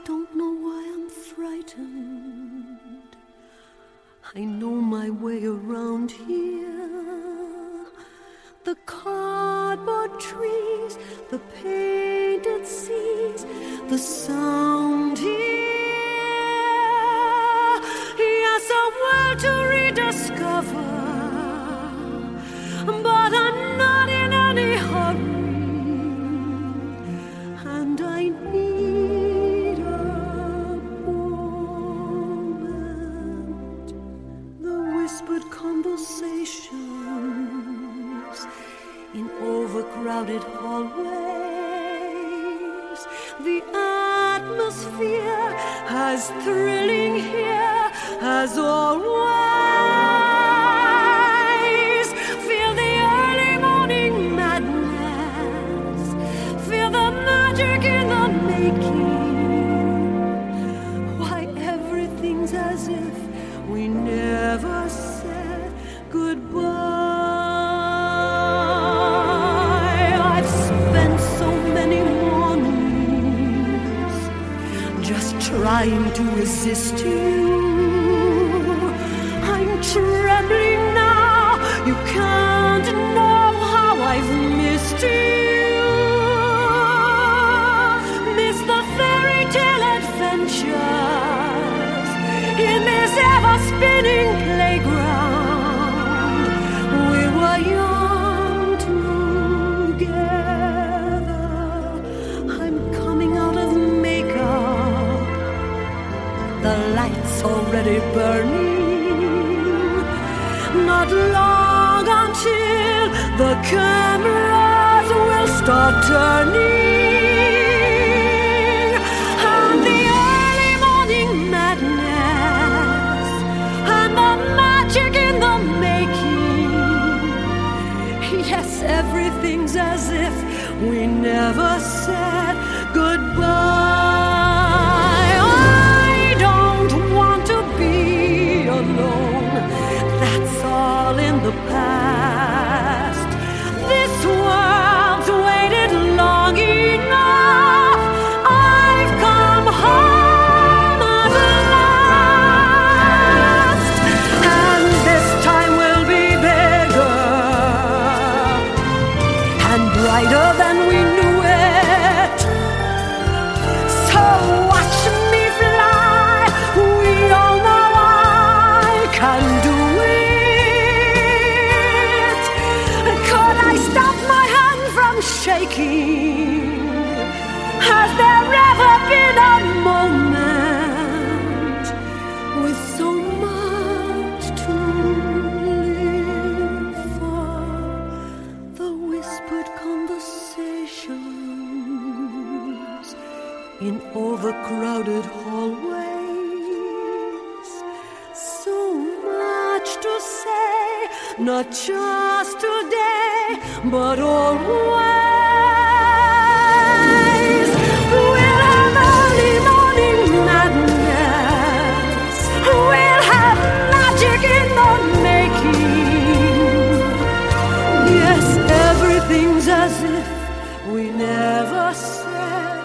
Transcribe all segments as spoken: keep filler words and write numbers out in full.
don't know why I'm frightened. I know my way around here. The cardboard trees, the painted seas, the sound here. Yes, a world to rediscover, but I'm not in any hurry. And I need a moment. The whispered conversations in overcrowded hallways. The atmosphere as thrilling here as always. Feel the early morning madness. Feel the magic in the making. Why everything's as if we never said goodbye. I've spent so many mornings just trying to resist you. I'm trembling now. You can't know how I've missed you. Missed the fairy tale adventures in this ever-spinning playground. We were young together. I'm coming out of makeup. The lights already burning. Not long until the cameras will start turning. And the early morning madness and the magic in the making. Yes, everything's as if we never said goodbye. I don't want to be alone. That's all in the past. This world's waited long enough. I've come home at last. And this time will be bigger and brighter than we knew it. So watch me fly. We all know I can do it. Could I stop my hand from shaking? Has there ever been a moment with so much to live for? The whispered conversations in overcrowded hallways. So much to say, not just today, but always. We'll have early morning madness. We'll have magic in the making. Yes, everything's as if we never said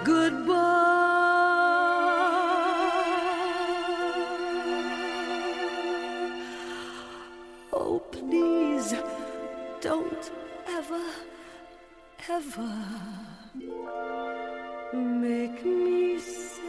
goodbye. Oh, please, don't ever, ever make me sad.